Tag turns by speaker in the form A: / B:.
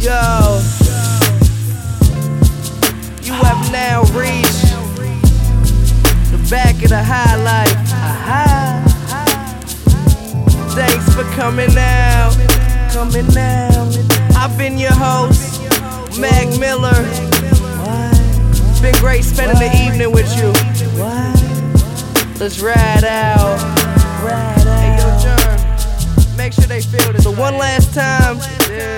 A: go. You have now reached the back of the highlight. Thanks for coming out. I've been your host, Mac Miller. It's been great spending the evening with you. Let's ride out. Hey, yo, John, make sure they feel this. So one last time.